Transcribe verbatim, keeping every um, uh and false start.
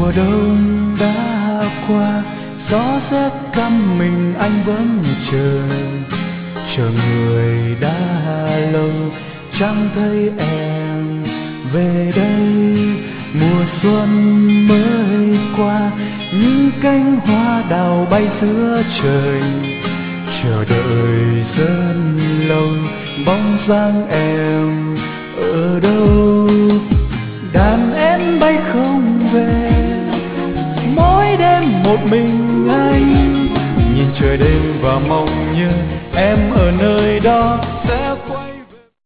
Mùa đông đã qua, gió rét căm mình anh vẫn chờ, chờ người đã lâu chẳng thấy em về đây. Mùa xuân mới qua, những cánh hoa đào bay giữa trời, chờ đợi rất lâu bóng dáng em ở đâu. Đàn én bay không về, mỗi đêm một mình anh nhìn trời đêm và mong nhớ em ở nơi đó sẽ